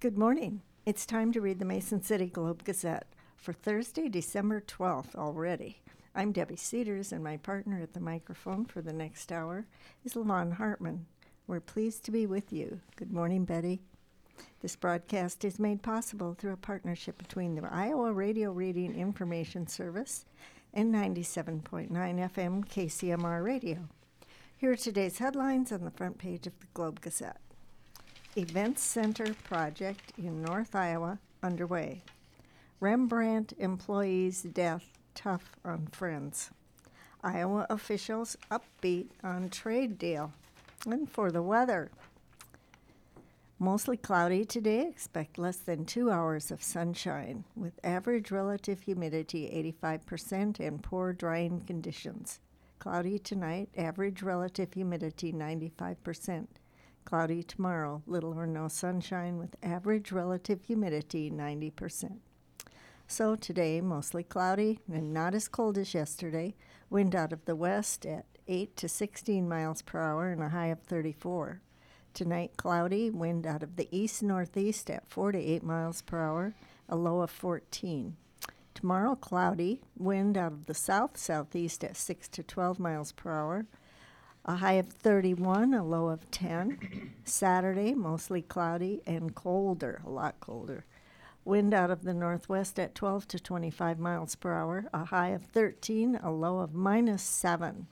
Good morning. It's time to read the Mason City Globe-Gazette for Thursday, December 12th already. I'm Debbie Cedars, and my partner at the microphone for the next hour is Levon Hartman. We're pleased to be with you. Good morning, Betty. This broadcast is made possible through a partnership between the Iowa Radio Reading Information Service and 97.9 FM KCMR Radio. Here are today's headlines on the front page of the Globe-Gazette. Events Center project in North Iowa underway. Rembrandt employees' death tough on friends. Iowa officials upbeat on trade deal. And for the weather, mostly cloudy today. Expect less than 2 hours of sunshine with average relative humidity 85% and poor drying conditions. Cloudy tonight, average relative humidity 95%. Cloudy tomorrow, little or no sunshine with average relative humidity 90%. So today, mostly cloudy and not as cold as yesterday. Wind out of the west at 8 to 16 miles per hour and a high of 34. Tonight, cloudy, wind out of the east-northeast at 4 to 8 miles per hour, a low of 14. Tomorrow, cloudy, wind out of the south-southeast at 6 to 12 miles per hour, a high of 31, a low of 10. Saturday, mostly cloudy and colder, a lot colder. Wind out of the northwest at 12 to 25 miles per hour, a high of 13, a low of -7.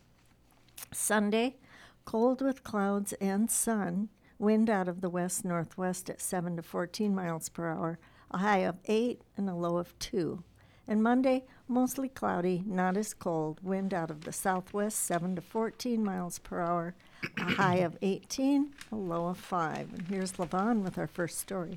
Sunday, cold with clouds and sun, wind out of the west-northwest at 7 to 14 miles per hour, a high of 8 and a low of 2. And Monday, mostly cloudy, not as cold, wind out of the southwest 7 to 14 miles per hour, a high of 18, a low of 5. And here's Levon with our first story.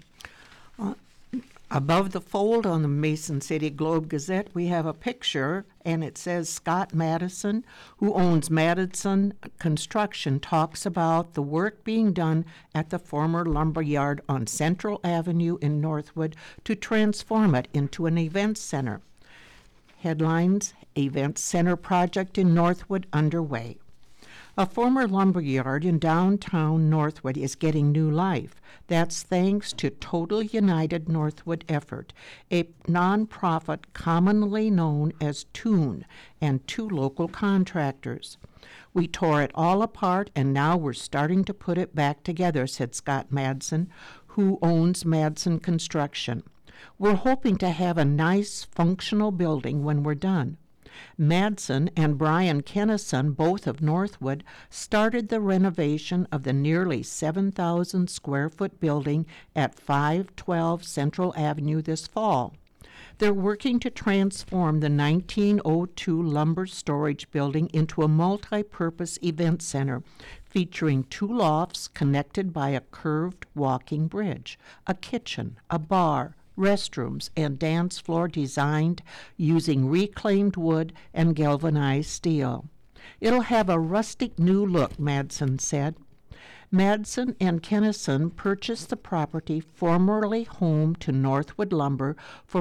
Above the fold on the Mason City Globe-Gazette, we have a picture, and it says Scott Madison, who owns Madison Construction, talks about the work being done at the former lumber yard on Central Avenue in Northwood to transform it into an event center. Headlines: Event Center project in Northwood underway. A former lumber yard in downtown Northwood is getting new life. That's thanks to Total United Northwood Effort, a nonprofit commonly known as TUNE, and 2 local contractors. We tore it all apart, and now we're starting to put it back together, said Scott Madsen, who owns Madsen Construction. We're hoping to have a nice, functional building when we're done. Madsen and Brian Kennison, both of Northwood, started the renovation of the nearly 7,000 square foot building at 512 Central Avenue this fall. They're working to transform the 1902 lumber storage building into a multi-purpose event center featuring 2 lofts connected by a curved walking bridge, a kitchen, a bar, restrooms, and dance floor designed using reclaimed wood and galvanized steel. It'll have a rustic new look, Madsen said. Madsen and Kennison purchased the property formerly home to Northwood Lumber for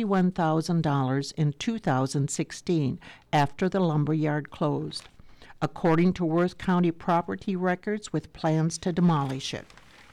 $51,000 in 2016 after the lumberyard closed, according to Worth County property records, with plans to demolish it.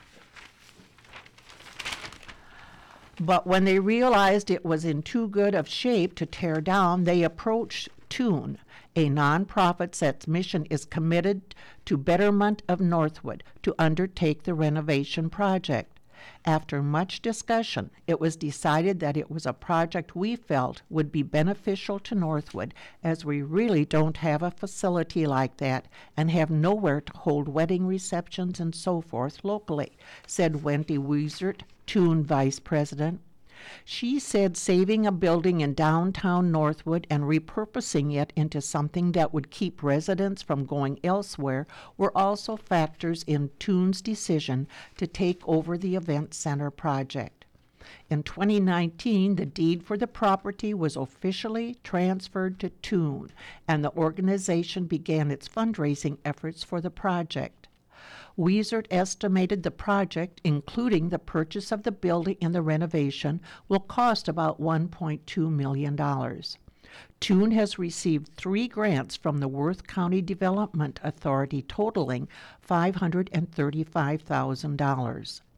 But when they realized it was in too good of shape to tear down, they approached TUNE, a nonprofit that's mission is committed to betterment of Northwood, to undertake the renovation project. After much discussion, it was decided that it was a project we felt would be beneficial to Northwood, as we really don't have a facility like that and have nowhere to hold wedding receptions and so forth locally, said Wendy Wiesert, TUNE vice president. She said saving a building in downtown Northwood and repurposing it into something that would keep residents from going elsewhere were also factors in TUNE's decision to take over the event center project. In 2019, the deed for the property was officially transferred to TUNE, and the organization began its fundraising efforts for the project. Wiesert estimated the project, including the purchase of the building and the renovation, will cost about $1.2 million. TUNE has received 3 grants from the Worth County Development Authority totaling $535,000.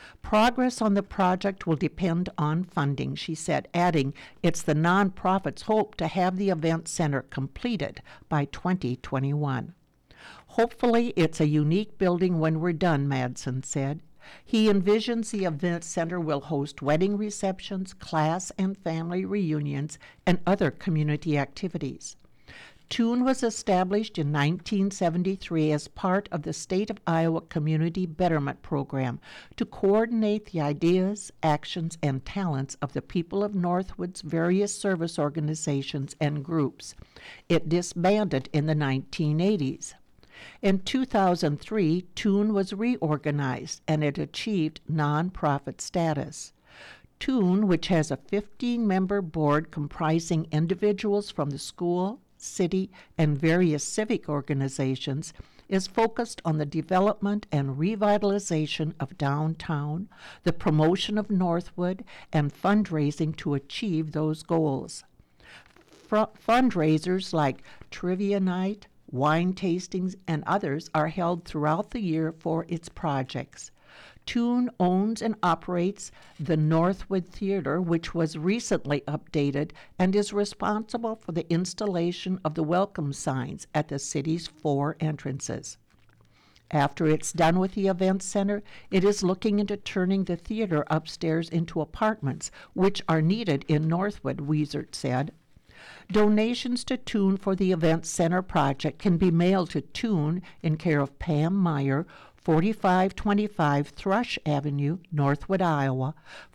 Progress on the project will depend on funding, she said, adding, it's the nonprofit's hope to have the event center completed by 2021. Hopefully, it's a unique building when we're done, Madsen said. He envisions the event center will host wedding receptions, class and family reunions, and other community activities. TUNE was established in 1973 as part of the State of Iowa Community Betterment Program to coordinate the ideas, actions, and talents of the people of Northwood's various service organizations and groups. It disbanded in the 1980s. In 2003, TUNE was reorganized and it achieved nonprofit status. TUNE, which has a 15-member board comprising individuals from the school, city, and various civic organizations, is focused on the development and revitalization of downtown, the promotion of Northwood, and fundraising to achieve those goals. Fundraisers like Trivia Night, wine tastings, and others are held throughout the year for its projects. TUNE owns and operates the Northwood Theater, which was recently updated and is responsible for the installation of the welcome signs at the city's 4 entrances. After it's done with the event center, it is looking into turning the theater upstairs into apartments, which are needed in Northwood, Wiesert said. Donations to TUNE for the Event Center project can be mailed to TUNE in care of Pam Meyer, 4525 Thrush Avenue, Northwood, Iowa,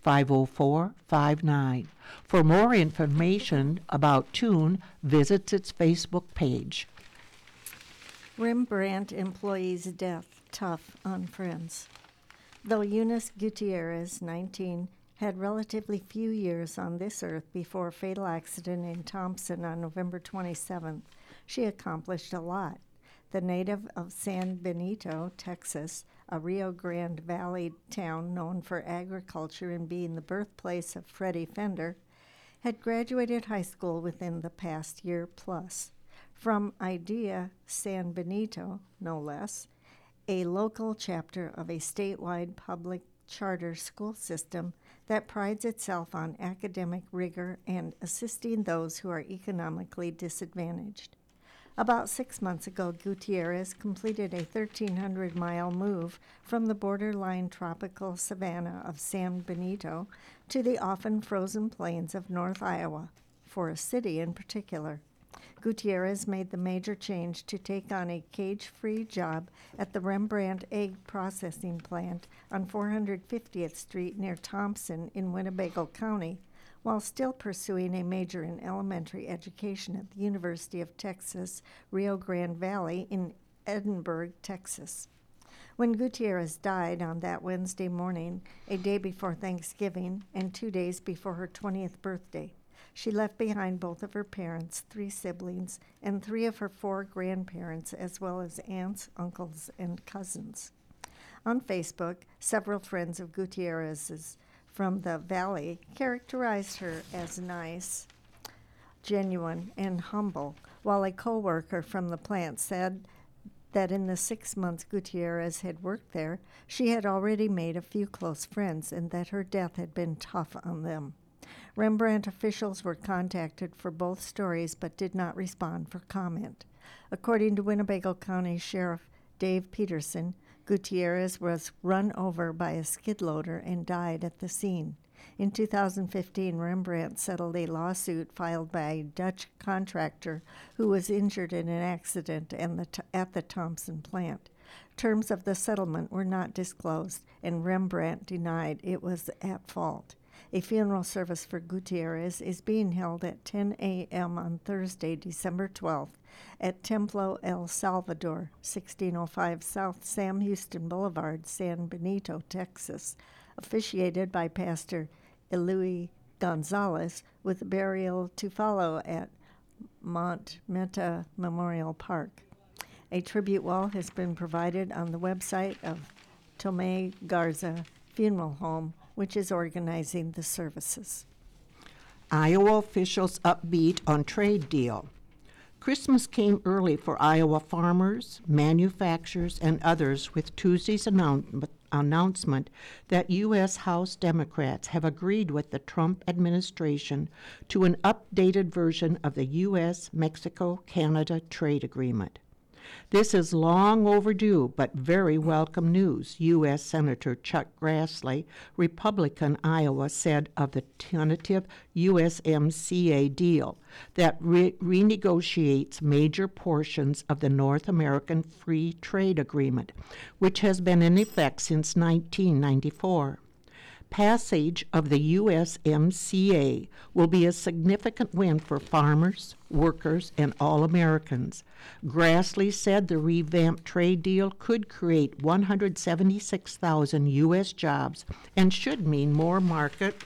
50459. For more information about TUNE, visit its Facebook page. Rembrandt employee's death, tough on friends. Though Eunice Gutierrez, 19, had relatively few years on this earth before a fatal accident in Thompson on November 27th, she accomplished a lot. The native of San Benito, Texas, a Rio Grande Valley town known for agriculture and being the birthplace of Freddie Fender, had graduated high school within the past year plus. From IDEA San Benito, no less, a local chapter of a statewide public charter school system that prides itself on academic rigor and assisting those who are economically disadvantaged. About 6 months ago, Gutierrez completed a 1,300-mile move from the borderline tropical savanna of San Benito to the often frozen plains of North Iowa, for a city in particular. Gutierrez made the major change to take on a cage-free job at the Rembrandt Egg Processing Plant on 450th Street near Thompson in Winnebago County, while still pursuing a major in elementary education at the University of Texas, Rio Grande Valley in Edinburgh, Texas. When Gutierrez died on that Wednesday morning, a day before Thanksgiving and 2 days before her 20th birthday, she left behind both of her parents, 3 siblings, and 3 of her 4 grandparents, as well as aunts, uncles, and cousins. On Facebook, several friends of Gutierrez's from the Valley characterized her as nice, genuine, and humble, while a co-worker from the plant said that in the 6 months Gutierrez had worked there, she had already made a few close friends and that her death had been tough on them. Rembrandt officials were contacted for both stories but did not respond for comment. According to Winnebago County Sheriff Dave Peterson, Gutierrez was run over by a skid loader and died at the scene. In 2015, Rembrandt settled a lawsuit filed by a Dutch contractor who was injured in an accident at the Thompson plant. Terms of the settlement were not disclosed, and Rembrandt denied it was at fault. A funeral service for Gutierrez is being held at 10 a.m. on Thursday, December 12th, at Templo El Salvador, 1605 South Sam Houston Boulevard, San Benito, Texas, officiated by Pastor Eloy Gonzalez, with burial to follow at Mont Meta Memorial Park. A tribute wall has been provided on the website of Tomé Garza Funeral Home, which is organizing the services. Iowa officials upbeat on trade deal. Christmas came early for Iowa farmers, manufacturers, and others with Tuesday's announcement that U.S. House Democrats have agreed with the Trump administration to an updated version of the U.S.-Mexico-Canada trade agreement. This is long overdue but very welcome news, U.S. Senator Chuck Grassley, Republican, Iowa, said of the tentative USMCA deal that renegotiates major portions of the North American Free Trade Agreement, which has been in effect since 1994. Passage of the USMCA will be a significant win for farmers, workers, and all Americans. Grassley said the revamped trade deal could create 176,000 U.S. jobs and should mean more market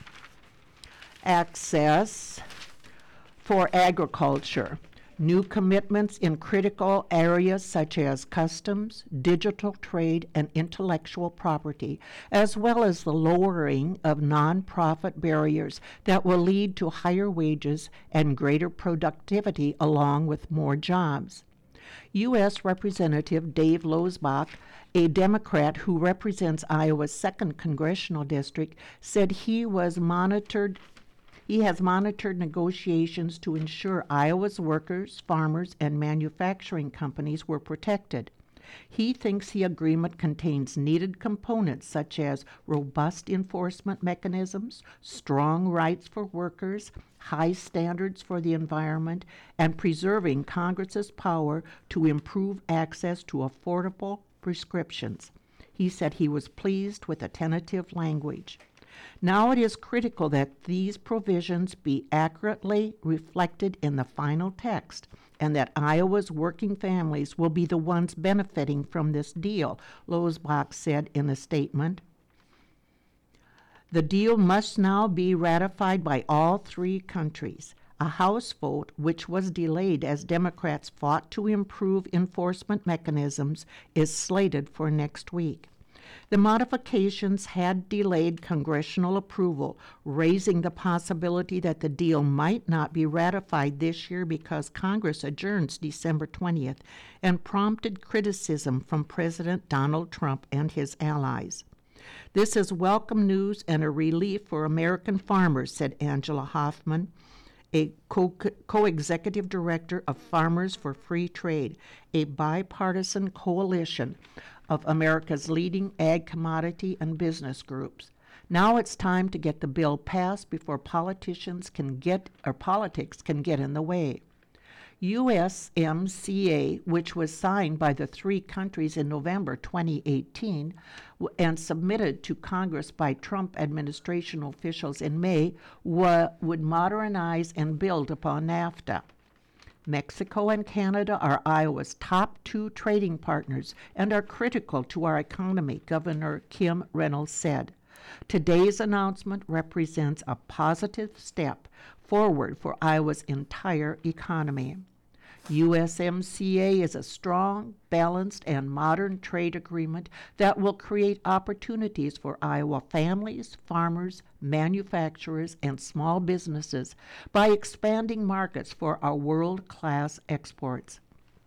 access for agriculture. New commitments in critical areas such as customs, digital trade, and intellectual property, as well as the lowering of nonprofit barriers that will lead to higher wages and greater productivity along with more jobs. U.S. Representative Dave Losbach, a Democrat who represents Iowa's 2nd Congressional District, said he has monitored negotiations to ensure Iowa's workers, farmers, and manufacturing companies were protected. He thinks the agreement contains needed components such as robust enforcement mechanisms, strong rights for workers, high standards for the environment, and preserving Congress's power to improve access to affordable prescriptions. He said he was pleased with the tentative language. Now it is critical that these provisions be accurately reflected in the final text and that Iowa's working families will be the ones benefiting from this deal, Losbach said in a statement. The deal must now be ratified by all 3 countries. A House vote, which was delayed as Democrats fought to improve enforcement mechanisms, is slated for next week. The modifications had delayed congressional approval, raising the possibility that the deal might not be ratified this year because Congress adjourns December 20th and prompted criticism from President Donald Trump and his allies. This is welcome news and a relief for American farmers, said Angela Hoffman, a co-executive director of Farmers for Free Trade, a bipartisan coalition of America's leading ag commodity and business groups. Now it's time to get the bill passed before politics can get in the way. USMCA, which was signed by the 3 countries in November 2018 and submitted to Congress by Trump administration officials in May, would modernize and build upon NAFTA. Mexico and Canada are Iowa's top 2 trading partners and are critical to our economy, Governor Kim Reynolds said. Today's announcement represents a positive step forward for Iowa's entire economy. USMCA is a strong, balanced, and modern trade agreement that will create opportunities for Iowa families, farmers, manufacturers, and small businesses by expanding markets for our world-class exports.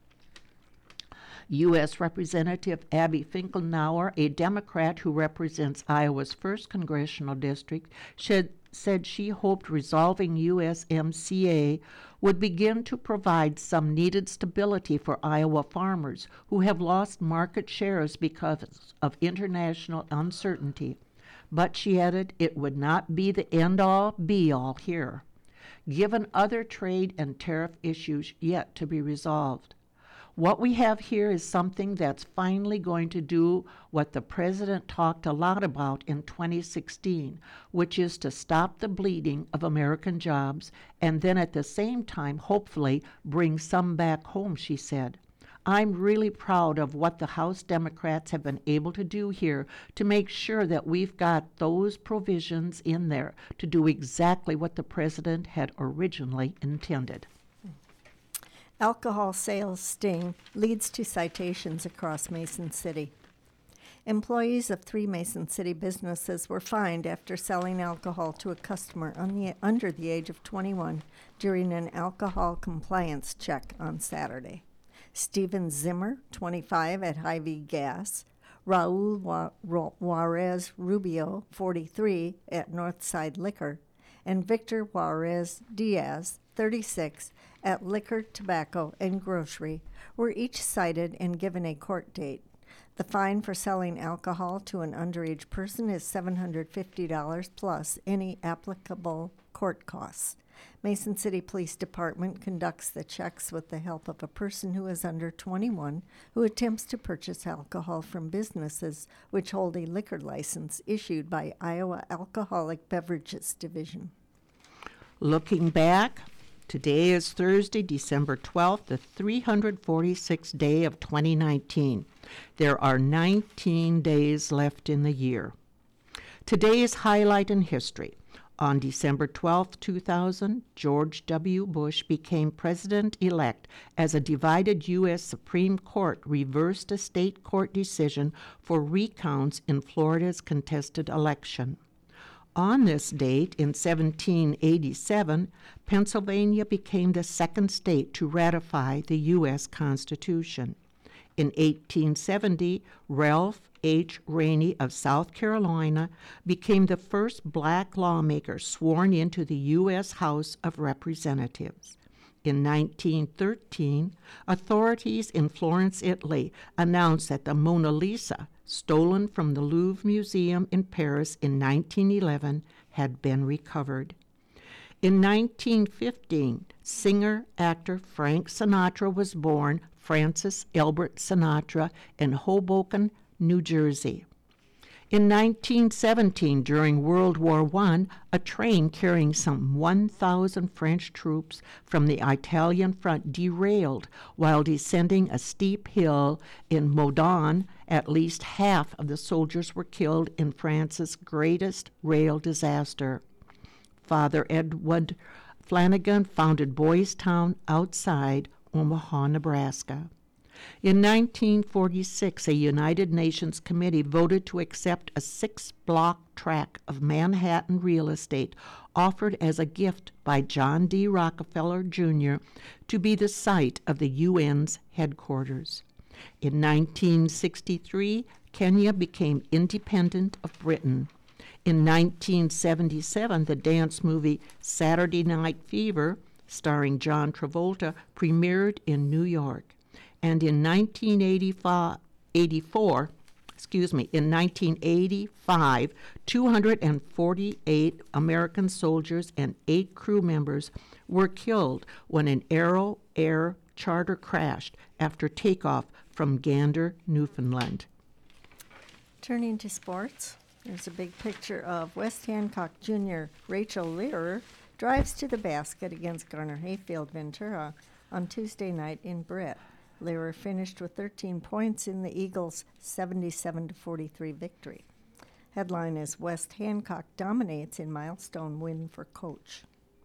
U.S. Representative Abby Finkelnauer, a Democrat who represents Iowa's 1st Congressional District, said she hoped resolving USMCA would begin to provide some needed stability for Iowa farmers who have lost market shares because of international uncertainty. But she added it would not be the end-all, be-all here, given other trade and tariff issues yet to be resolved. What we have here is something that's finally going to do what the president talked a lot about in 2016, which is to stop the bleeding of American jobs and then at the same time, hopefully, bring some back home, she said. I'm really proud of what the House Democrats have been able to do here to make sure that we've got those provisions in there to do exactly what the president had originally intended. Alcohol sales sting leads to citations across Mason City. Employees of 3 Mason City businesses were fined after selling alcohol to a customer under the age of 21 during an alcohol compliance check on Saturday. Stephen Zimmer, 25, at Hy-Vee Gas, Juarez Rubio, 43, at Northside Liquor, and Victor Juarez Diaz, 36, at Liquor, Tobacco, and Grocery, were each cited and given a court date. The fine for selling alcohol to an underage person is $750 plus any applicable court costs. Mason City Police Department conducts the checks with the help of a person who is under 21 who attempts to purchase alcohol from businesses which hold a liquor license issued by Iowa Alcoholic Beverages Division. Looking back, today is Thursday, December 12th, the 346th day of 2019. There are 19 days left in the year. Today's highlight in history. On December 12, 2000, George W. Bush became president-elect as a divided U.S. Supreme Court reversed a state court decision for recounts in Florida's contested election. On this date, in 1787, Pennsylvania became the second state to ratify the U.S. Constitution. In 1870, Ralph H. Rainey of South Carolina became the first black lawmaker sworn into the U.S. House of Representatives. In 1913, authorities in Florence, Italy, announced that the Mona Lisa, stolen from the Louvre Museum in Paris in 1911, had been recovered. In 1915, singer-actor Frank Sinatra was born, Francis Albert Sinatra, in Hoboken, New Jersey. In 1917, during World War I, a train carrying some 1,000 French troops from the Italian front derailed while descending a steep hill in Modane. At least half of the soldiers were killed in France's greatest rail disaster. Father Edward Flanagan founded Boys Town outside Omaha, Nebraska. In 1946, a United Nations committee voted to accept a 6-block tract of Manhattan real estate offered as a gift by John D. Rockefeller, Jr. to be the site of the UN's headquarters. In 1963, Kenya became independent of Britain. In 1977, the dance movie Saturday Night Fever, starring John Travolta, premiered in New York. And in 1985, 248 American soldiers and 8 crew members were killed when an Arrow Air charter crashed after takeoff from Gander, Newfoundland. Turning to sports, there's a big picture of West Hancock Jr. Rachel Lear drives to the basket against Garner Hayfield Ventura on Tuesday night in Britt. Lear finished with 13 points in the Eagles' 77-43 victory. Headline is West Hancock dominates in milestone win for coach.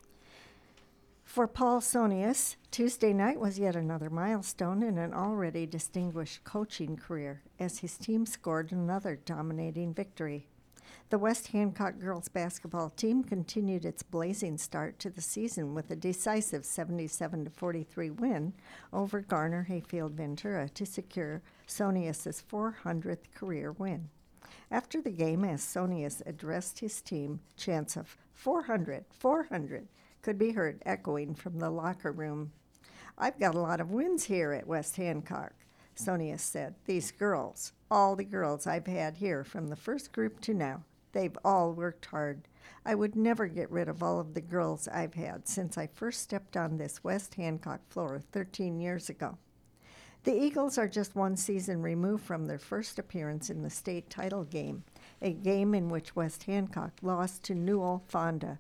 For Paul Sonius, Tuesday night was yet another milestone in an already distinguished coaching career as his team scored another dominating victory. The West Hancock girls basketball team continued its blazing start to the season with a decisive 77-43 win over Garner Hayfield Ventura to secure Sonius's 400th career win. After the game, as Sonius addressed his team, chants of 400, 400 could be heard echoing from the locker room. "I've got a lot of wins here at West Hancock," Sonius said. "These girls, all the girls I've had here from the first group to now, they've all worked hard. I would never get rid of all of the girls I've had since I first stepped on this West Hancock floor 13 years ago." The Eagles are just one season removed from their first appearance in the state title game, a game in which West Hancock lost to Newell Fonda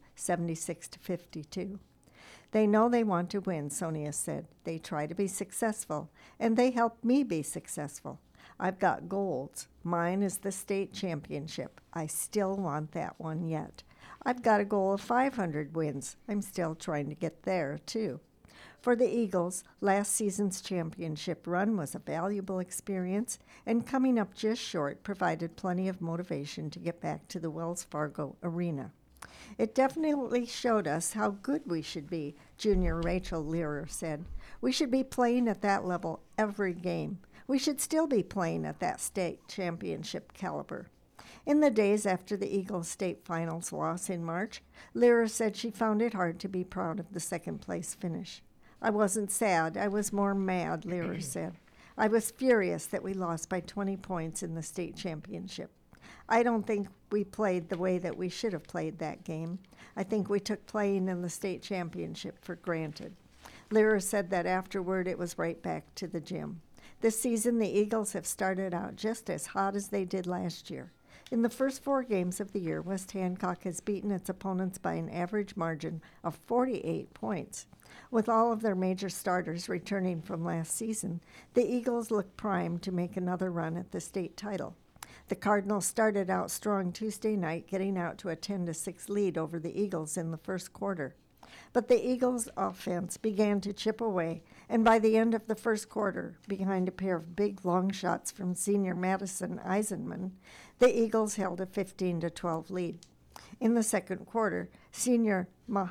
76-52. "They know they want to win," Sonia said. "They try to be successful, and they help me be successful. I've got goals. Mine is the state championship. I still want that one yet. I've got a goal of 500 wins. I'm still trying to get there, too." For the Eagles, last season's championship run was a valuable experience, and coming up just short provided plenty of motivation to get back to the Wells Fargo Arena. "It definitely showed us how good we should be," junior Rachel Lear said. "We should be playing at that level every game. We should still be playing at that state championship caliber. In the days after the Eagles state finals loss in March, Lyra said she found it hard to be proud of the second place finish. I wasn't sad, I was more mad, Lyra said. I was furious that we lost by 20 points in the state championship. I don't think we played the way that we should have played that game. I think we took playing in the state championship for granted. Lyra said that afterward it was right back to the gym. This season, the Eagles have started out just as hot as they did last year. In the first 4 games of the year, West Hancock has beaten its opponents by an average margin of 48 points. With all of their major starters returning from last season, the Eagles look primed to make another run at the state title. The Cardinals started out strong Tuesday night, getting out to a 10-6 lead over the Eagles in the first quarter. But the Eagles' offense began to chip away, and by the end of the first quarter, behind a pair of big long shots from senior Madison Eisenman, the Eagles held a 15-12 lead. In the second quarter, senior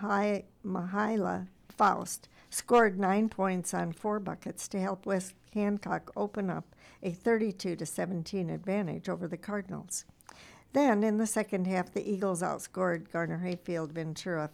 Mahaila Faust scored 9 points on 4 buckets to help West Hancock open up a 32-17 advantage over the Cardinals. Then, in the second half, the Eagles outscored Garner-Hayfield Ventura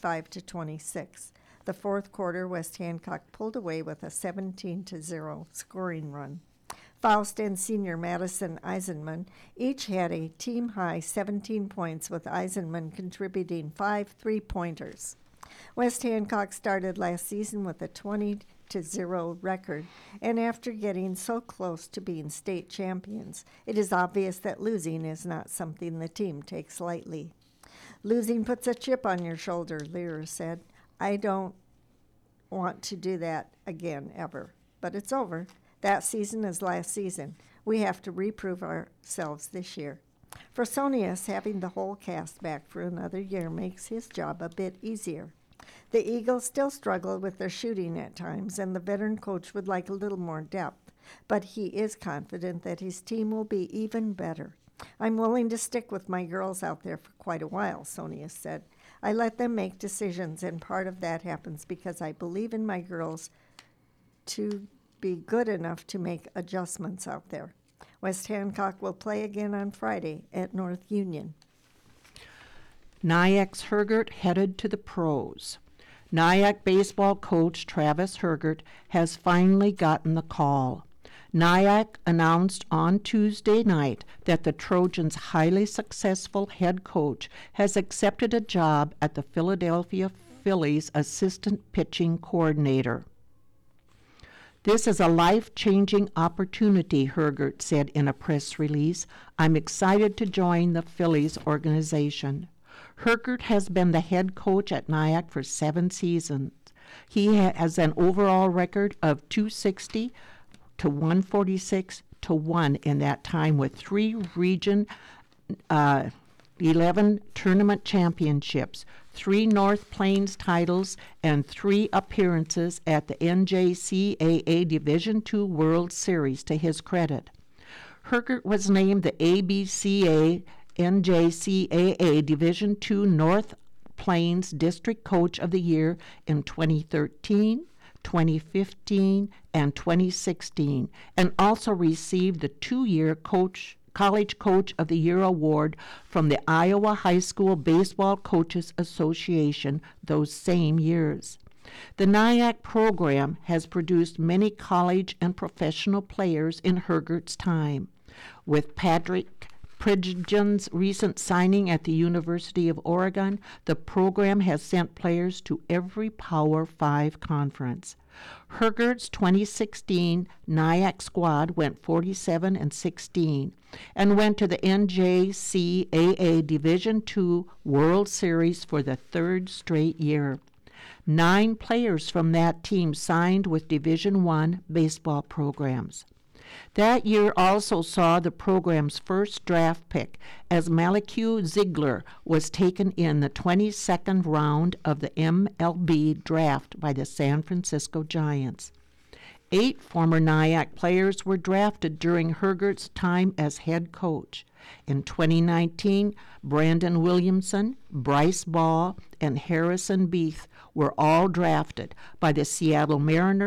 45-26. The fourth quarter, West Hancock pulled away with a 17-0 scoring run. Faust and senior Madison Eisenman each had a team-high 17 points, with Eisenman contributing 5 3-pointers. West Hancock started last season with a 20-0 record, and after getting so close to being state champions, it is obvious that losing is not something the team takes lightly. Losing puts a chip on your shoulder, Lyra said. I don't want to do that again, ever. But it's over. That season is last season. We have to reprove ourselves this year. For Sonius, having the whole cast back for another year makes his job a bit easier. The Eagles still struggle with their shooting at times, and the veteran coach would like a little more depth, but he is confident that his team will be even better. I'm willing to stick with my girls out there for quite a while, Sonius said. I let them make decisions, and part of that happens because I believe in my girls to be good enough to make adjustments out there. West Hancock will play again on Friday at North Union. Nyack's Hergert headed to the pros. Nyack baseball coach Travis Hergert has finally gotten the call. Nyack announced on Tuesday night that the Trojans' highly successful head coach has accepted a job at the Philadelphia Phillies assistant pitching coordinator. This is a life-changing opportunity, Hergert said in a press release. I'm excited to join the Phillies organization. Hergert has been the head coach at Nyack for 7 seasons. He has an overall record of 260 to 146 to 1 in that time, with 3 Region 11 tournament championships, 3 North Plains titles, and 3 appearances at the NJCAA Division II World Series to his credit. Hergert was named the ABCA NJCAA Division II North Plains District Coach of the Year in 2013, 2015, and 2016, and also received the 2-year College Coach of the Year award from the Iowa High School Baseball Coaches Association those same years. The Nyack program has produced many college and professional players in Hergert's time. With Patrick Pridgeon's recent signing at the University of Oregon, the program has sent players to every Power 5 conference. Hergert's 2016 Nyack squad went 47-16 and went to the NJCAA Division II World Series for the 3rd straight year. 9 players from that team signed with Division I baseball programs. That year also saw the program's first draft pick, as Malachiu Ziegler was taken in the 22nd round of the MLB draft by the San Francisco Giants. 8 former Nyack players were drafted during Hergert's time as head coach. In 2019, Brandon Williamson, Bryce Ball, and Harrison Beath were all drafted by the Seattle Mariners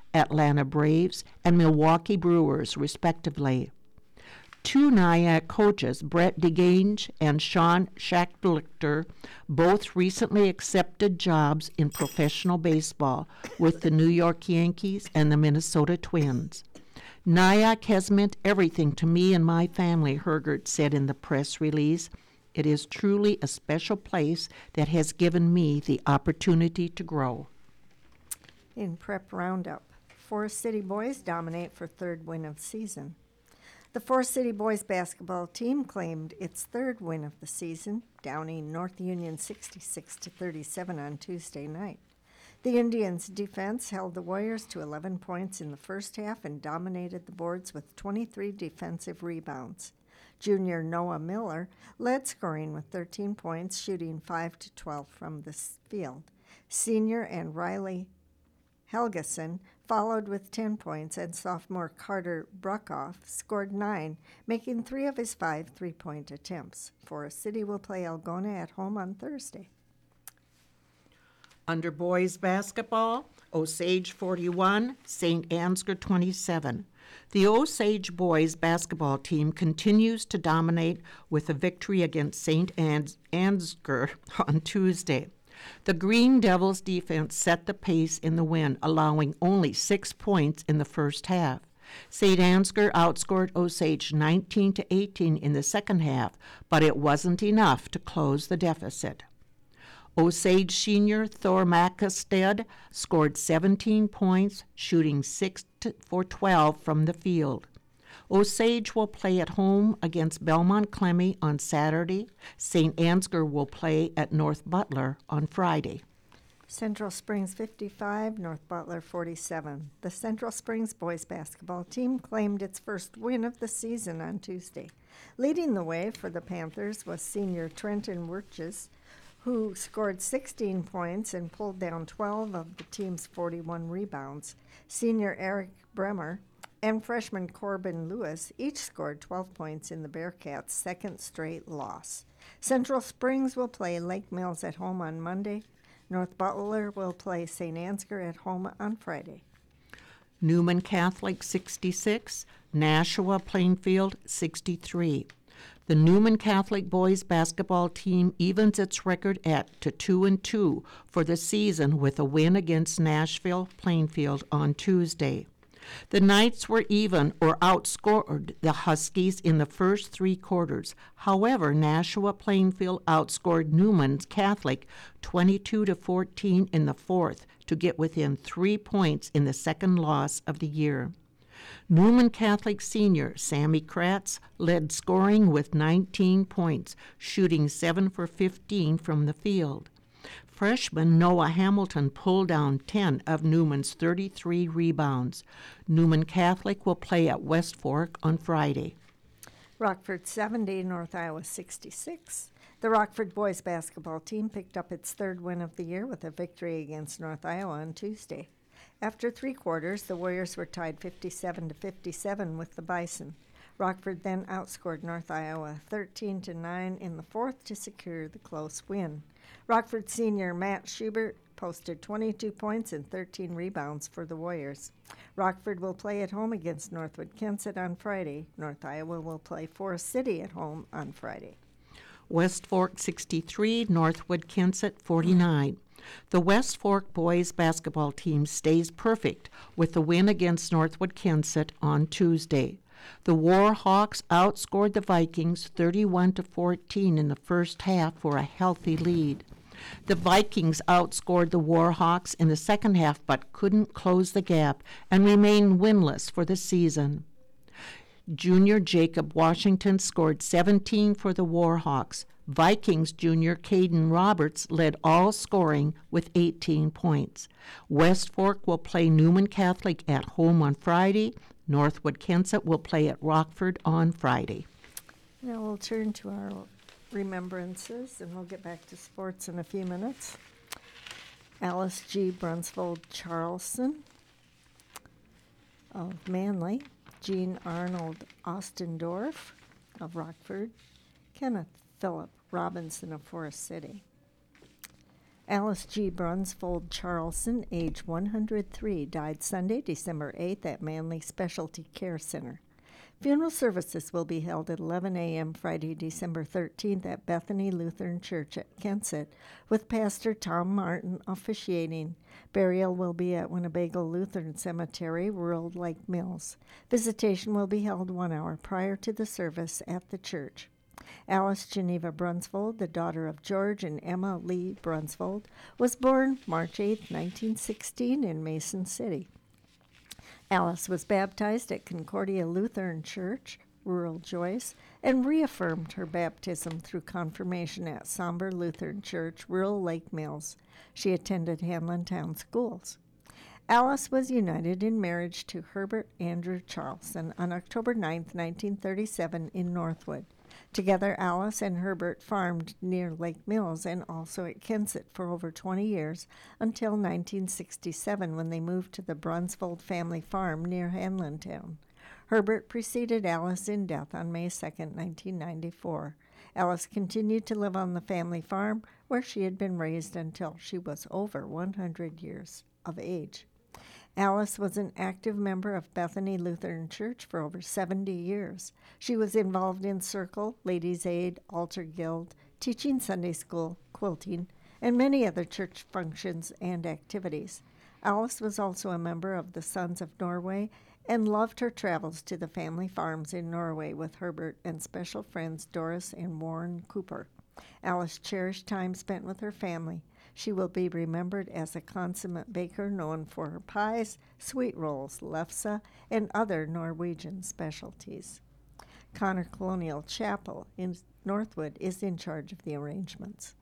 Atlanta Braves, and Milwaukee Brewers, respectively. Two NIAC coaches, Brett DeGange and Sean Schachlichter, both recently accepted jobs in professional baseball with the New York Yankees and the Minnesota Twins. NIAC has meant everything to me and my family, Hergert said in the press release. It is truly a special place that has given me the opportunity to grow. In Prep Roundup, Forest City boys dominate for third win of season. The Forest City boys basketball team claimed its third win of the season, downing North Union 66-37 on Tuesday night. The Indians' defense held the Warriors to 11 points in the first half and dominated the boards with 23 defensive rebounds. Junior Noah Miller led scoring with 13 points, shooting 5-12 from the field. Senior and Riley Helgeson followed with 10 points, and sophomore Carter Bruckoff scored 9, making 3 of his 5 three-point attempts. Forest City will play Algona at home on Thursday. Under boys basketball, Osage 41, St. Ansgar 27. The Osage boys basketball team continues to dominate with a victory against St. Ansgar on Tuesday. The Green Devils defense set the pace in the win, allowing only 6 points in the first half. St. Ansgar outscored Osage 19-18 in the second half, but it wasn't enough to close the deficit. Osage senior Thor Makasted scored 17 points, shooting 6 for 12 from the field. Osage will play at home against Belmont Clemmy on Saturday. St. Ansgar will play at North Butler on Friday. Central Springs 55, North Butler 47. The Central Springs boys basketball team claimed its first win of the season on Tuesday. Leading the way for the Panthers was senior Trenton Wirches, who scored 16 points and pulled down 12 of the team's 41 rebounds. Senior Eric Bremer and freshman Corbin Lewis each scored 12 points in the Bearcats' second straight loss. Central Springs will play Lake Mills at home on Monday. North Butler will play St. Ansgar at home on Friday. Newman Catholic 66, Nashua Plainfield 63. The Newman Catholic boys basketball team evens its record at 2-2 for the season with a win against Nashville Plainfield on Tuesday. The Knights were even or outscored the Huskies in the first 3 quarters. However, Nashua Plainfield outscored Newman Catholic 22-14 in the fourth to get within 3 points in the second loss of the year. Newman Catholic senior Sammy Kratz led scoring with 19 points, shooting 7 for 15 from the field. Freshman Noah Hamilton pulled down 10 of Newman's 33 rebounds. Newman Catholic will play at West Fork on Friday. Rockford 70, North Iowa 66. The Rockford boys basketball team picked up its third win of the year with a victory against North Iowa on Tuesday. After 3 quarters, the Warriors were tied 57-57 with the Bison. Rockford then outscored North Iowa 13-9 in the fourth to secure the close win. Rockford senior Matt Schubert posted 22 points and 13 rebounds for the Warriors. Rockford will play at home against Northwood Kensett on Friday. North Iowa will play Forest City at home on Friday. West Fork 63, Northwood Kensett 49. The West Fork boys basketball team stays perfect with the win against Northwood Kensett on Tuesday. The Warhawks outscored the Vikings 31-14 in the first half for a healthy lead. The Vikings outscored the Warhawks in the second half but couldn't close the gap and remain winless for the season. Junior Jacob Washington scored 17 for the Warhawks. Vikings junior Caden Roberts led all scoring with 18 points. West Fork will play Newman Catholic at home on Friday. Northwood Kensett will play at Rockford on Friday. Now we'll turn to our remembrances, and we'll get back to sports in a few minutes. Alice G. Brunsfold Charlson of Manly, Jean Arnold Ostendorf of Rockford, Kenneth Philip Robinson of Forest City. Alice G. Brunsfold Charlson, age 103, died Sunday, December 8th at Manly Specialty Care Center. Funeral services will be held at 11 a.m. Friday, December 13th at Bethany Lutheran Church at Kensett, with Pastor Tom Martin officiating. Burial will be at Winnebago Lutheran Cemetery, rural Lake Mills. Visitation will be held 1 hour prior to the service at the church. Alice Geneva Brunsfold, the daughter of George and Emma Lee Brunsfold, was born March 8, 1916, in Mason City. Alice was baptized at Concordia Lutheran Church, rural Joyce, and reaffirmed her baptism through confirmation at Somber Lutheran Church, rural Lake Mills. She attended Hamlin Town Schools. Alice was united in marriage to Herbert Andrew Charlson on October 9, 1937, in Northwood. Together, Alice and Herbert farmed near Lake Mills and also at Kensett for over 20 years until 1967, when they moved to the Brunsfold family farm near Hamlintown. Herbert preceded Alice in death on May 2, 1994. Alice continued to live on the family farm, where she had been raised until she was over 100 years of age. Alice was an active member of Bethany Lutheran Church for over 70 years. She was involved in Circle, Ladies' Aid, Altar Guild, teaching Sunday school, quilting, and many other church functions and activities. Alice was also a member of the Sons of Norway and loved her travels to the family farms in Norway with Herbert and special friends Doris and Warren Cooper. Alice cherished time spent with her family. She will be remembered as a consummate baker known for her pies, sweet rolls, lefse, and other Norwegian specialties. Connor Colonial Chapel in Northwood is in charge of the arrangements.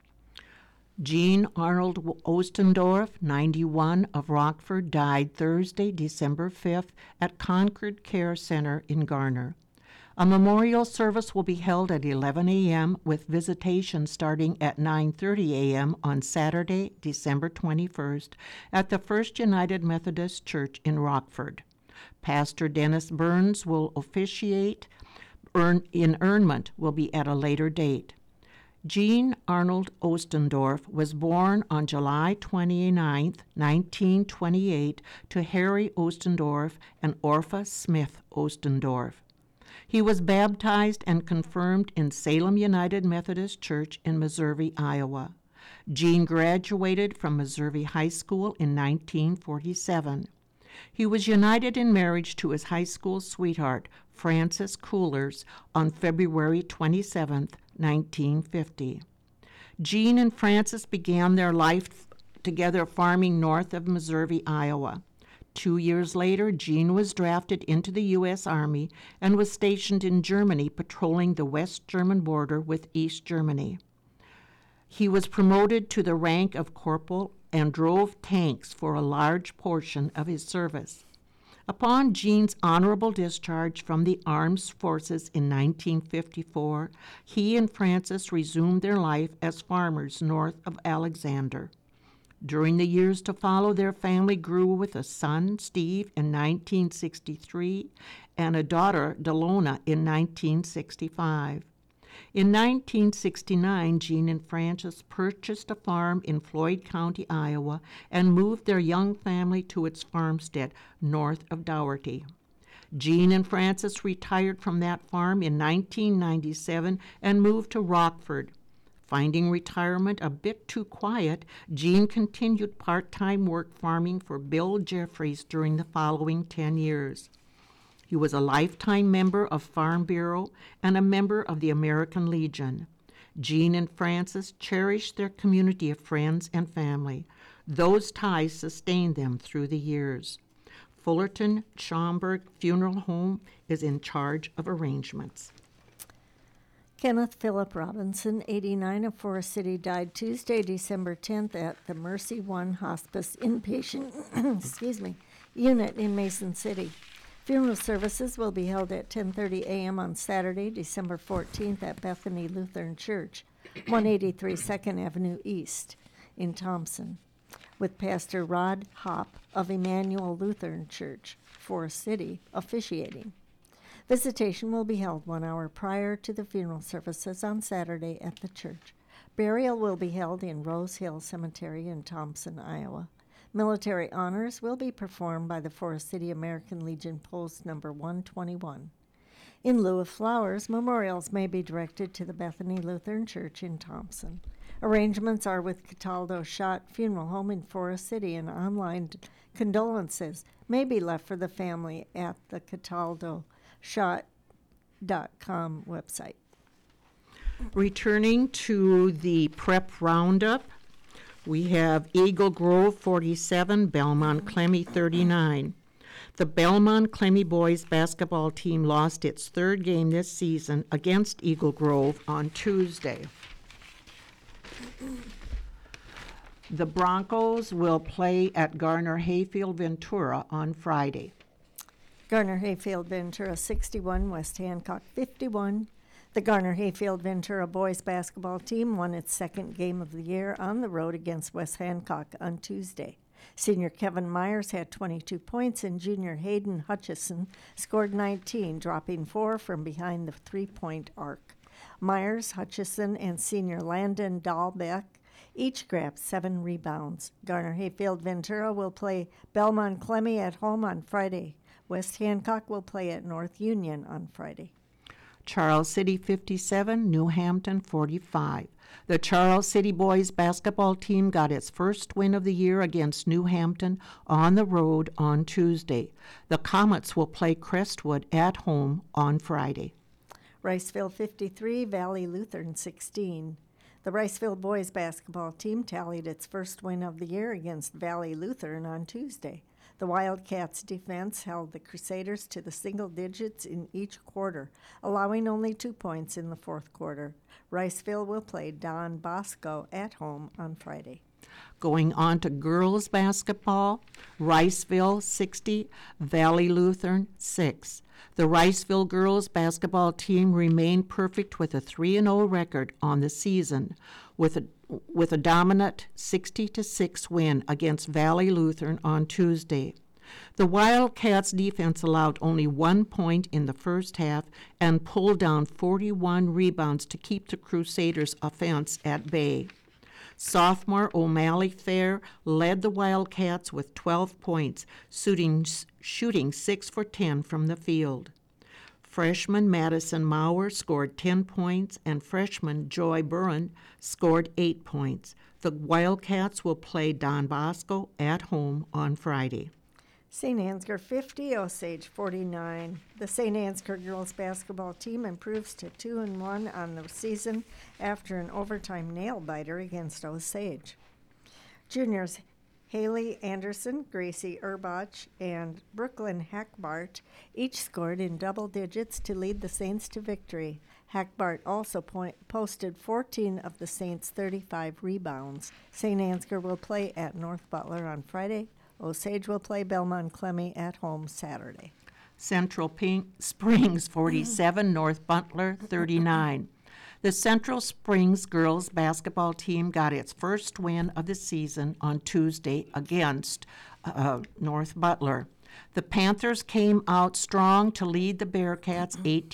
Jean Arnold Ostendorf, 91, of Rockford, died Thursday, December 5th at Concord Care Center in Garner. A memorial service will be held at 11 a.m. with visitation starting at 9:30 a.m. on Saturday, December 21st at the First United Methodist Church in Rockford. Pastor Dennis Burns will officiate. Interment will be at a later date. Jean Arnold Ostendorf was born on July 29, 1928, to Harry Ostendorf and Orpha Smith Ostendorf. He was baptized and confirmed in Salem United Methodist Church in Missouri, Iowa. Jean graduated from Missouri High School in 1947. He was united in marriage to his high school sweetheart, Frances Coolers, on February 27, 1950. Jean and Frances began their life together farming north of Missouri, Iowa. 2 years later, Jean was drafted into the U.S. Army and was stationed in Germany, patrolling the West German border with East Germany. He was promoted to the rank of corporal and drove tanks for a large portion of his service. Upon Jean's honorable discharge from the armed forces in 1954, he and Frances resumed their life as farmers north of Alexander. During the years to follow, their family grew with a son, Steve, in 1963, and a daughter, Delona, in 1965. In 1969, Jean and Frances purchased a farm in Floyd County, Iowa, and moved their young family to its farmstead north of Dougherty. Jean and Frances retired from that farm in 1997 and moved to Rockford. Finding retirement a bit too quiet, Jean continued part-time work farming for Bill Jeffries during the following 10 years. He was a lifetime member of Farm Bureau and a member of the American Legion. Jean and Frances cherished their community of friends and family. Those ties sustained them through the years. Fullerton Schomburg Funeral Home is in charge of arrangements. Kenneth Philip Robinson, 89, of Forest City, died Tuesday, December 10th at the Mercy One Hospice Inpatient unit in Mason City. Funeral services will be held at 10:30 a.m. on Saturday, December 14th at Bethany Lutheran Church, 183 2nd Avenue East in Thompson, with Pastor Rod Hopp of Emmanuel Lutheran Church, Forest City, officiating. Visitation will be held 1 hour prior to the funeral services on Saturday at the church. Burial will be held in Rose Hill Cemetery in Thompson, Iowa. Military honors will be performed by the Forest City American Legion Post number 121. In lieu of flowers, memorials may be directed to the Bethany Lutheran Church in Thompson. Arrangements are with Cataldo Schott Funeral Home in Forest City, and online condolences may be left for the family at the cataldoschott.com website. Returning to the prep roundup, we have Eagle Grove 47, Belmont Clemmy 39. The Belmont Clemmy boys basketball team lost its third game this season against Eagle Grove on Tuesday. The Broncos will play at Garner Hayfield Ventura on Friday. Garner Hayfield Ventura 61, West Hancock 51. The Garner Hayfield Ventura boys basketball team won its second game of the year on the road against West Hancock on Tuesday. Senior Kevin Myers had 22 points, and junior Hayden Hutchison scored 19, dropping 4 from behind the three-point arc. Myers, Hutchison, and senior Landon Dahlbeck each grabbed 7 rebounds. Garner Hayfield Ventura will play Belmont Clemmy at home on Friday. West Hancock will play at North Union on Friday. Charles City 57, New Hampton 45. The Charles City boys basketball team got its first win of the year against New Hampton on the road on Tuesday. The Comets will play Crestwood at home on Friday. Riceville 53, Valley Lutheran 16. The Riceville boys basketball team tallied its first win of the year against Valley Lutheran on Tuesday. The Wildcats' defense held the Crusaders to the single digits in each quarter, allowing only 2 points in the fourth quarter. Riceville will play Don Bosco at home on Friday. Going on to girls basketball, Riceville 60, Valley Lutheran 6. The Riceville girls basketball team remained perfect with a 3-0 record on the season, with a dominant 60-6 win against Valley Lutheran on Tuesday. The Wildcats' defense allowed only 1 point in the first half and pulled down 41 rebounds to keep the Crusaders' offense at bay. Sophomore O'Malley Fair led the Wildcats with 12 points, shooting 6 for 10 from the field. Freshman Madison Maurer scored 10 points, and freshman Joy Burren scored 8 points. The Wildcats will play Don Bosco at home on Friday. St. Ansgar 50, Osage 49. The St. Ansgar girls basketball team improves to 2-1 on the season after an overtime nail-biter against Osage. Juniors Haley Anderson, Gracie Urbach, and Brooklyn Hackbart each scored in double digits to lead the Saints to victory. Hackbart also posted 14 of the Saints' 35 rebounds. St. Ansgar will play at North Butler on Friday. Osage will play Belmont Clemmy at home Saturday. Central Springs 47, North Butler 39. The Central Springs girls basketball team got its first win of the season on Tuesday against North Butler. The Panthers came out strong to lead the Bearcats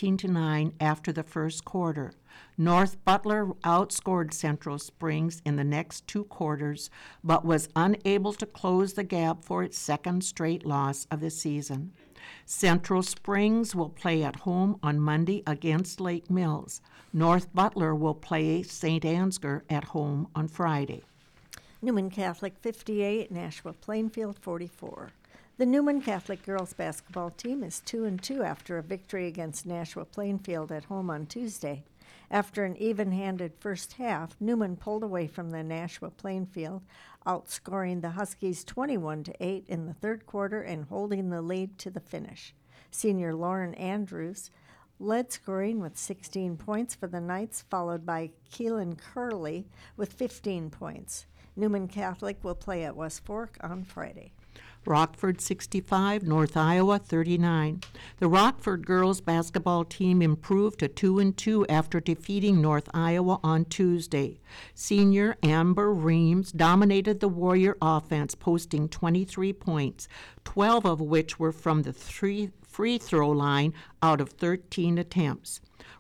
18-9 after the first quarter. North Butler outscored Central Springs in the next 2 quarters, but was unable to close the gap for its second straight loss of the season. Central Springs will play at home on Monday against Lake Mills. North Butler will play St. Ansgar at home on Friday. Newman Catholic 58, Nashua Plainfield 44. The Newman Catholic girls basketball team is 2-2 after a victory against Nashua Plainfield at home on Tuesday. After an even-handed first half, Newman pulled away from the Nashua Plainfield, outscoring the Huskies 21-8 in the third quarter and holding the lead to the finish. Senior Lauren Andrews led scoring with 16 points for the Knights, followed by Keelan Curley with 15 points. Newman Catholic will play at West Fork on Friday. Rockford 65, North Iowa 39. The Rockford girls basketball team improved to 2-2 after defeating North Iowa on Tuesday. Senior Amber Reams dominated the Warrior offense, posting 23 points, 12 of which were from the free throw line out of 13 attempts.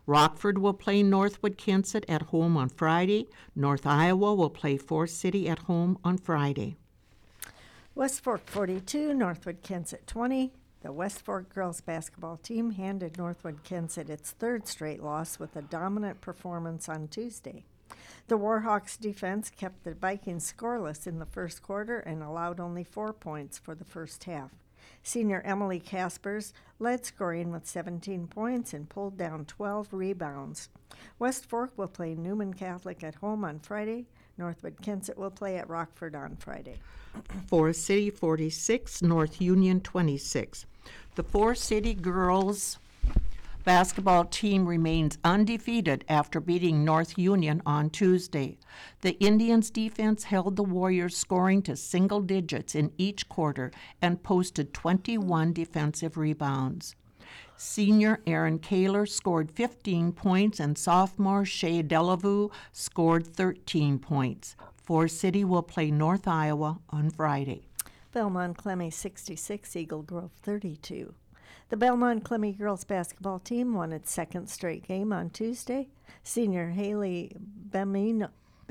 Rockford will play Northwood Kensett at home on Friday. North Iowa will play Forest City at home on Friday. West Fork 42, Northwood Kensett 20. The West Fork girls basketball team handed Northwood Kensett its third straight loss with a dominant performance on Tuesday. The Warhawks defense kept the Vikings scoreless in the first quarter and allowed only 4 points for the first half. Senior Emily Caspers led scoring with 17 points and pulled down 12 rebounds. West Fork will play Newman Catholic at home on Friday. Northwood Kensett will play at Rockford on Friday. Forest City 46, North Union 26. The Forest City girls basketball team remains undefeated after beating North Union on Tuesday. The Indians' defense held the Warriors' scoring to single digits in each quarter and posted 21 defensive rebounds. Senior Aaron Kaler scored 15 points and sophomore Shea Delavue scored 13 points. Forest City will play North Iowa on Friday. Belmont Clemmy 66, Eagle Grove 32. The Belmont Clemmy girls basketball team won its second straight game on Tuesday. Senior Haley Beminio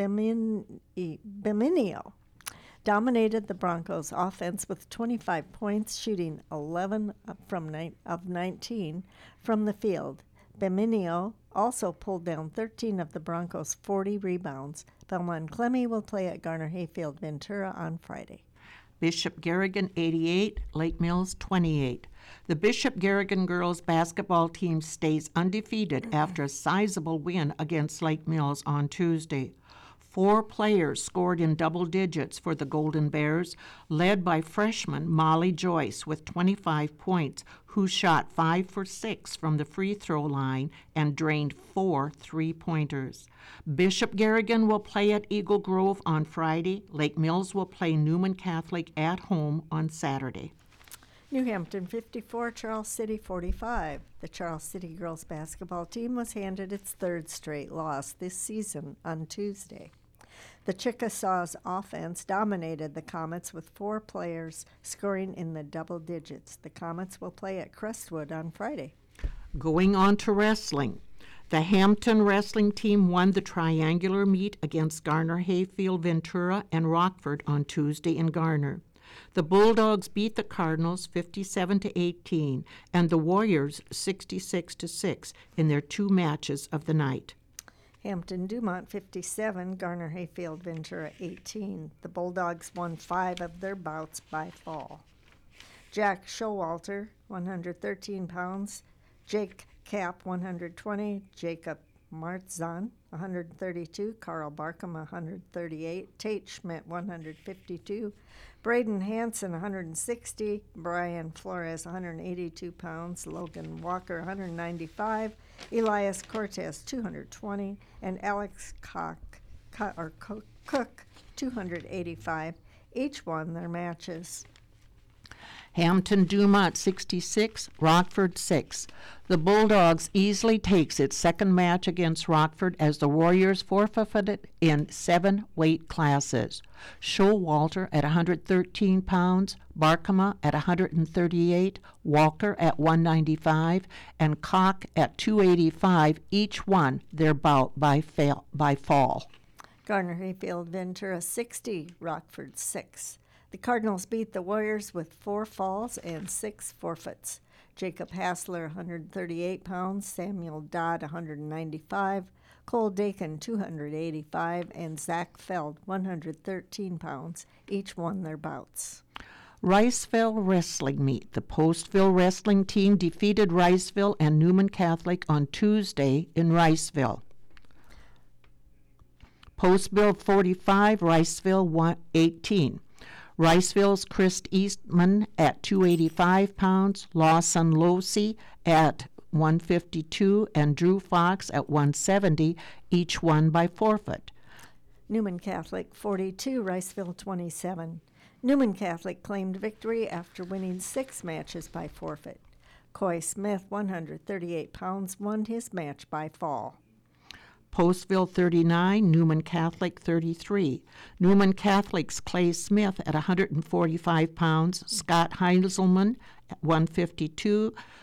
dominated the Broncos' offense with 25 points, shooting 11 of 19 from the field. Beminio also pulled down 13 of the Broncos' 40 rebounds. Belmont Clemmy will play at Garner Hayfield Ventura on Friday. Bishop Garrigan 88, Lake Mills 28. The Bishop Garrigan girls basketball team stays undefeated after a sizable win against Lake Mills on Tuesday. 4 players scored in double digits for the Golden Bears, led by freshman Molly Joyce with 25 points, who shot 5 for 6 from the free throw line and drained 4 3-pointers. Bishop Garrigan will play at Eagle Grove on Friday. Lake Mills will play Newman Catholic at home on Saturday. New Hampton 54, Charles City 45. The Charles City girls basketball team was handed its third straight loss this season on Tuesday. The Chickasaws offense dominated the Comets with 4 players scoring in the double digits. The Comets will play at Crestwood on Friday. Going on to wrestling. The Hampton wrestling team won the triangular meet against Garner Hayfield Ventura and Rockford on Tuesday in Garner. The Bulldogs beat the Cardinals 57-18 and the Warriors 66-6 in their 2 matches of the night. Hampton Dumont 57, Garner Hayfield Ventura 18. The Bulldogs won 5 of their bouts by fall. Jack Showalter 113 pounds, Jake Cap 120, Jacob Martzan 132, Carl Barkham 138, Tate Schmidt 152, Braden Hansen 160, Brian Flores 182 pounds, Logan Walker 195, Elias Cortez 220, and Alex Cook 285. Each won their matches. Hampton Dumont 66, Rockford 6. The Bulldogs easily takes its second match against Rockford as the Warriors forfeited in 7 weight classes. Showalter at 113 pounds, Barkema at 138, Walker at 195, and Koch at 285 each won their bout by fall. Garner Hayfield Ventura 60, Rockford 6. The Cardinals beat the Warriors with 4 falls and 6 forfeits. Jacob Hassler, 138 pounds, Samuel Dodd, 195, Cole Dakin, 285, and Zach Feld, 113 pounds. Each won their bouts. Riceville Wrestling Meet. The Postville wrestling team defeated Riceville and Newman Catholic on Tuesday in Riceville. Postville 45, Riceville 18. Riceville's Chris Eastman at 285 pounds, Lawson Losey at 152, and Drew Fox at 170, each won by forfeit. Newman Catholic 42, Riceville 27. Newman Catholic claimed victory after winning 6 matches by forfeit. Coy Smith, 138 pounds, won his match by fall. Postville 39, Newman Catholic 33. Newman Catholic's Clay Smith at 145 pounds, Scott Heiselman at 152,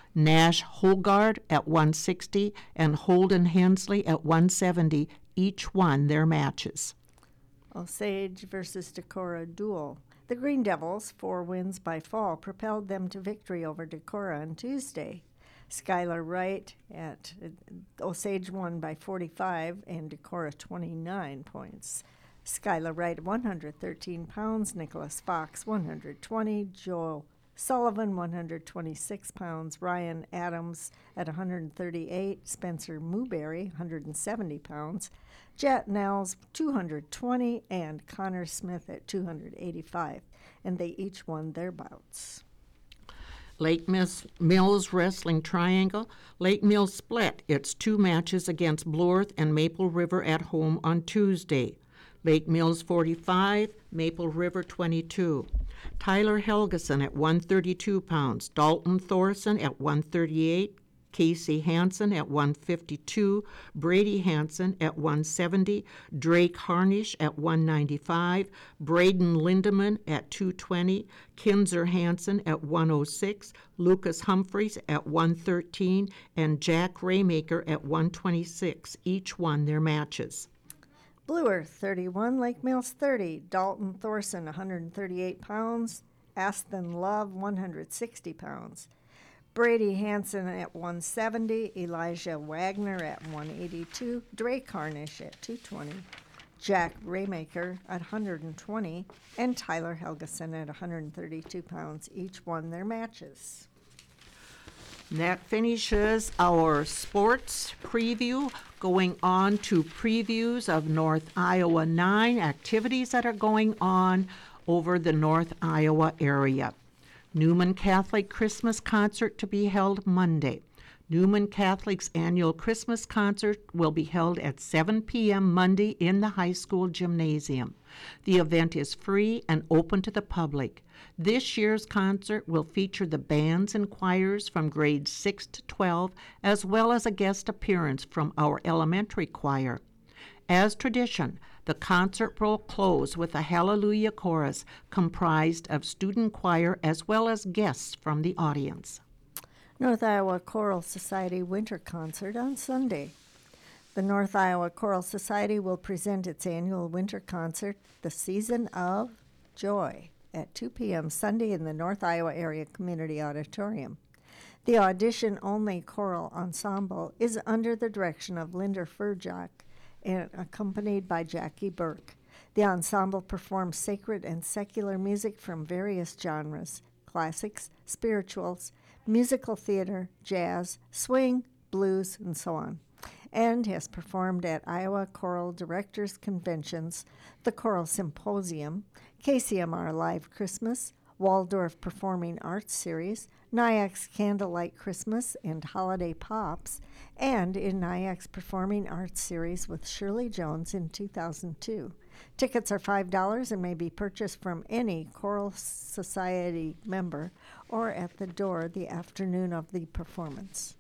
Nash Holgard at 160 and Holden Hensley at 170, each won their matches. Osage versus Decorah duel. The Green Devils, 4 wins by fall, propelled them to victory over Decorah on Tuesday. Skylar Wright at Osage won by 45 and Decorah 29 points. Skylar Wright 113 pounds, Nicholas Fox 120, Joel Sullivan 126 pounds, Ryan Adams at 138, Spencer Mooberry 170 pounds, Jet Nels 220, and Connor Smith at 285, and they each won their bouts. Lake Mills Wrestling Triangle. Lake Mills split its 2 matches against Blorth and Maple River at home on Tuesday. Lake Mills 45, Maple River 22. Tyler Helgeson at 132 pounds, Dalton Thorson at 138, Casey Hansen at 152, Brady Hansen at 170, Drake Harnish at 195, Braden Lindeman at 220, Kinzer Hansen at 106, Lucas Humphreys at 113, and Jack Raymaker at 126. Each won their matches. Blue Earth 31, Lake Mills 30, Dalton Thorson 138 pounds, Aston Love 160 pounds. Brady Hansen at 170, Elijah Wagner at 182, Drake Harnish at 220, Jack Raymaker at 120, and Tyler Helgeson at 132 pounds. Each won their matches. That finishes our sports preview. Going on to previews of North Iowa 9 activities that are going on over the North Iowa area. Newman Catholic Christmas Concert to be held Monday. Newman Catholic's annual Christmas concert will be held at 7 p.m. Monday in the high school gymnasium. The event is free and open to the public. This year's concert will feature the bands and choirs from grades 6 to 12, as well as a guest appearance from our elementary choir. As tradition, the concert will close with a Hallelujah chorus comprised of student choir as well as guests from the audience. North Iowa Choral Society Winter Concert on Sunday. The North Iowa Choral Society will present its annual winter concert, The Season of Joy, at 2 p.m. Sunday in the North Iowa Area Community Auditorium. The audition-only choral ensemble is under the direction of Linda Furjak and accompanied by Jackie Burke. The ensemble performs sacred and secular music from various genres, classics, spirituals, musical theater, jazz, swing, blues, and so on, and has performed at Iowa Choral Directors Conventions, the Choral Symposium, KCMR Live Christmas, Waldorf Performing Arts Series, NIAC's Candlelight Christmas and Holiday Pops, and in NIAC's Performing Arts Series with Shirley Jones in 2002. Tickets are $5 and may be purchased from any Choral Society member or at the door the afternoon of the performance.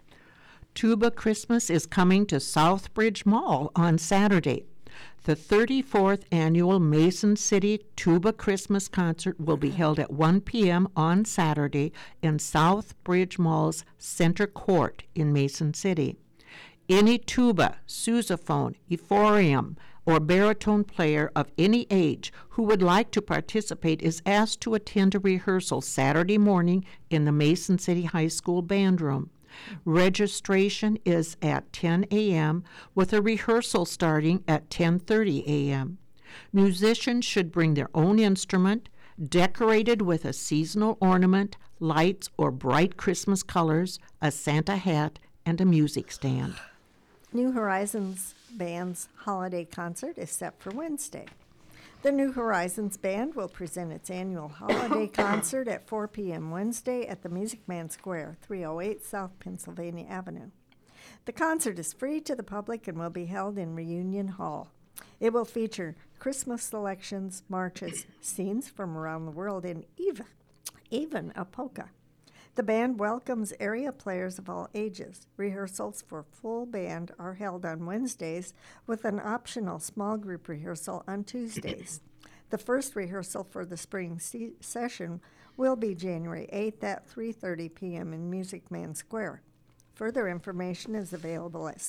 Tuba Christmas is coming to Southbridge Mall on Saturday. The 34th annual Mason City Tuba Christmas Concert will be held at 1 p.m. on Saturday in Southbridge Mall's Center Court in Mason City. Any tuba, sousaphone, euphonium, or baritone player of any age who would like to participate is asked to attend a rehearsal Saturday morning in the Mason City High School band room. Registration is at 10 a.m. with a rehearsal starting at 10:30 a.m. Musicians should bring their own instrument, decorated with a seasonal ornament, lights or bright Christmas colors, a Santa hat, and a music stand. New Horizons Band's holiday concert is set for Wednesday. The New Horizons Band will present its annual holiday concert at 4 p.m. Wednesday at the Music Man Square, 308 South Pennsylvania Avenue. The concert is free to the public and will be held in Reunion Hall. It will feature Christmas selections, marches, scenes from around the world, and even a polka. The band welcomes area players of all ages. Rehearsals for full band are held on Wednesdays with an optional small group rehearsal on Tuesdays. The first rehearsal for the spring session will be January 8th at 3:30 p.m. in Music Man Square. Further information is available at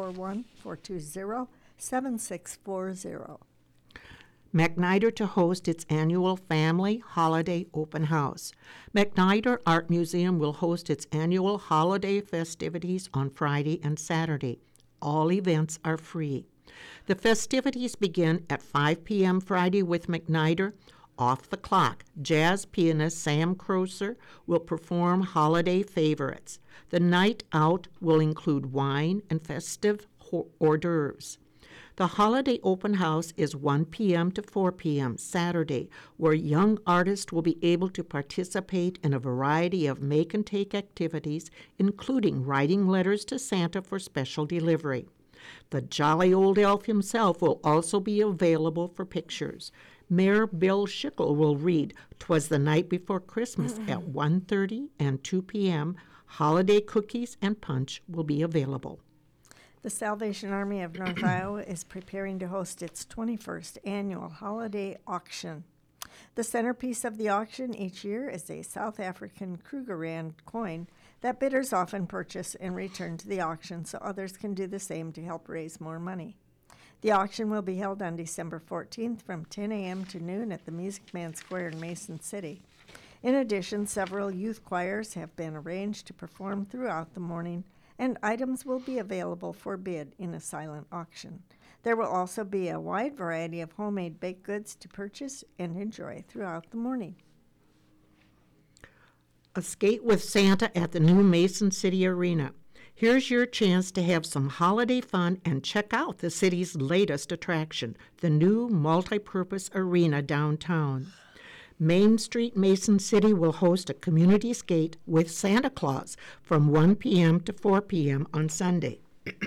641-420-7640. McNider to host its annual Family Holiday Open House. McNider Art Museum will host its annual holiday festivities on Friday and Saturday. All events are free. The festivities begin at 5 p.m. Friday with McNider. Off the clock, jazz pianist Sam Croser will perform holiday favorites. The night out will include wine and festive hors d'oeuvres. The holiday open house is 1 p.m. to 4 p.m. Saturday, where young artists will be able to participate in a variety of make-and-take activities, including writing letters to Santa for special delivery. The jolly old elf himself will also be available for pictures. Mayor Bill Schickel will read "'Twas the Night Before Christmas" at 1:30 and 2 p.m. Holiday cookies and punch will be available. The Salvation Army of North Iowa is preparing to host its 21st annual holiday auction. The centerpiece of the auction each year is a South African Krugerrand coin that bidders often purchase and return to the auction so others can do the same to help raise more money. The auction will be held on December 14th from 10 a.m. to noon at the Music Man Square in Mason City. In addition, several youth choirs have been arranged to perform throughout the morning, and items will be available for bid in a silent auction. There will also be a wide variety of homemade baked goods to purchase and enjoy throughout the morning. A skate with Santa at the new Mason City Arena. Here's your chance to have some holiday fun and check out the city's latest attraction, the new multi-purpose arena downtown. Main Street Mason City will host a community skate with Santa Claus from 1 p.m. to 4 p.m. on Sunday.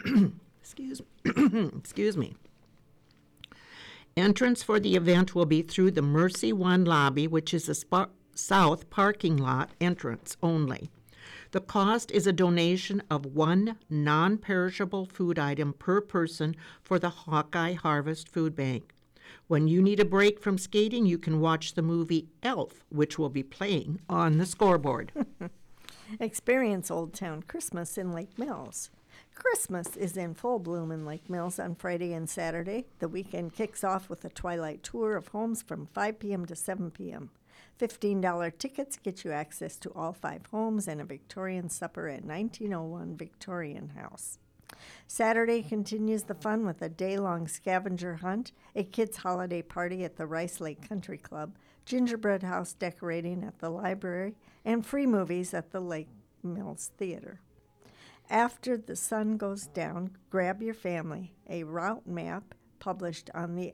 Excuse me. Entrance for the event will be through the Mercy One lobby, which is a south parking lot entrance only. The cost is a donation of one non-perishable food item per person for the Hawkeye Harvest Food Bank. When you need a break from skating, you can watch the movie Elf, which will be playing on the scoreboard. Experience Old Town Christmas in Lake Mills. Christmas is in full bloom in Lake Mills on Friday and Saturday. The weekend kicks off with a twilight tour of homes from 5 p.m. to 7 p.m. $15 tickets get you access to all 5 homes and a Victorian supper at 1901 Victorian House. Saturday continues the fun with a day-long scavenger hunt, a kids' holiday party at the Rice Lake Country Club, gingerbread house decorating at the library, and free movies at the Lake Mills Theater. After the sun goes down, grab your family a route map published on the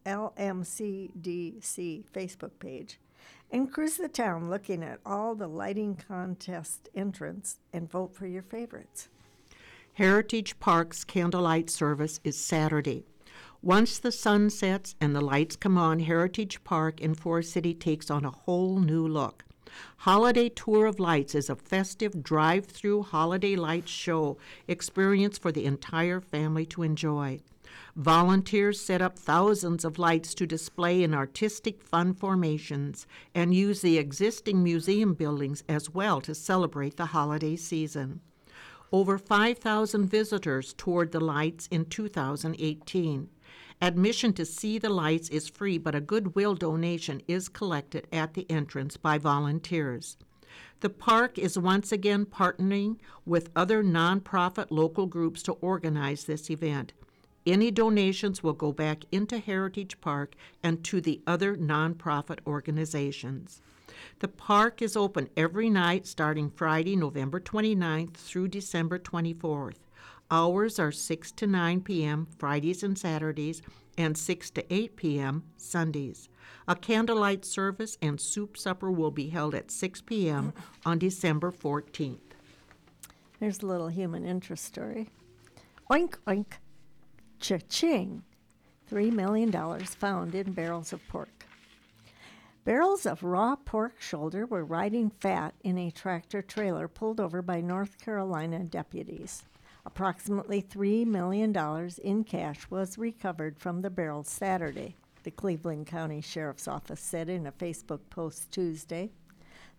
LMCDC Facebook page, and cruise the town looking at all the lighting contest entrants and vote for your favorites. Heritage Park's candlelight service is Saturday. Once the sun sets and the lights come on, Heritage Park in Forest City takes on a whole new look. Holiday Tour of Lights is a festive drive-through holiday lights show experience for the entire family to enjoy. Volunteers set up thousands of lights to display in artistic fun formations and use the existing museum buildings as well to celebrate the holiday season. Over 5,000 visitors toured the lights in 2018. Admission to see the lights is free, but a goodwill donation is collected at the entrance by volunteers. The park is once again partnering with other nonprofit local groups to organize this event. Any donations will go back into Heritage Park and to the other nonprofit organizations. The park is open every night starting Friday, November 29th through December 24th. Hours are 6 to 9 p.m. Fridays and Saturdays and 6 to 8 p.m. Sundays. A candlelight service and soup supper will be held at 6 p.m. on December 14th. There's a little human interest story. Oink, oink, cha-ching. $3 million found in barrels of pork. Barrels of raw pork shoulder were riding fat in a tractor trailer pulled over by North Carolina deputies. Approximately $3 million in cash was recovered from the barrels Saturday, the Cleveland County Sheriff's Office said in a Facebook post Tuesday.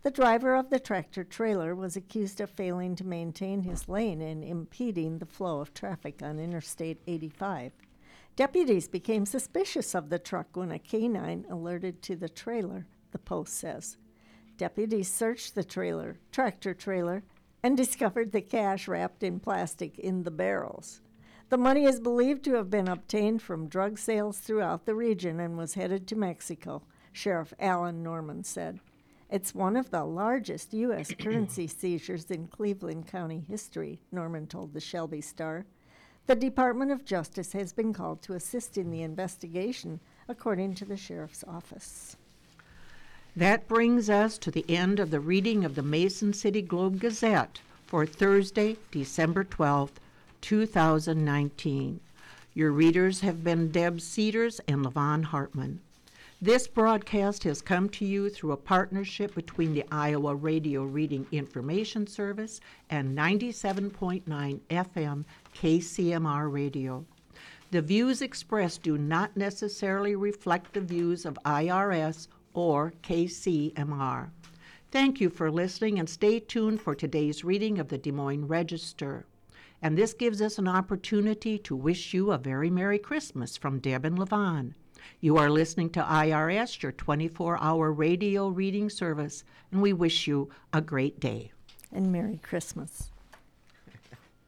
The driver of the tractor-trailer was accused of failing to maintain his lane and impeding the flow of traffic on Interstate 85. Deputies became suspicious of the truck when a canine alerted to the trailer, the Post says. Deputies searched the tractor-trailer, and discovered the cash wrapped in plastic in the barrels. The money is believed to have been obtained from drug sales throughout the region and was headed to Mexico, Sheriff Alan Norman said. It's one of the largest U.S. currency seizures in Cleveland County history, Norman told the Shelby Star. The Department of Justice has been called to assist in the investigation, according to the sheriff's office. That brings us to the end of the reading of the Mason City Globe-Gazette for Thursday, December 12th, 2019. Your readers have been Deb Cedars and LaVon Hartman. This broadcast has come to you through a partnership between the Iowa Radio Reading Information Service and 97.9 FM KCMR Radio. The views expressed do not necessarily reflect the views of IRS or KCMR. Thank you for listening, and stay tuned for today's reading of the Des Moines Register. And this gives us an opportunity to wish you a very Merry Christmas from Deb and LaVon. You are listening to IRS, your 24-hour radio reading service, and we wish you a great day. And Merry Christmas.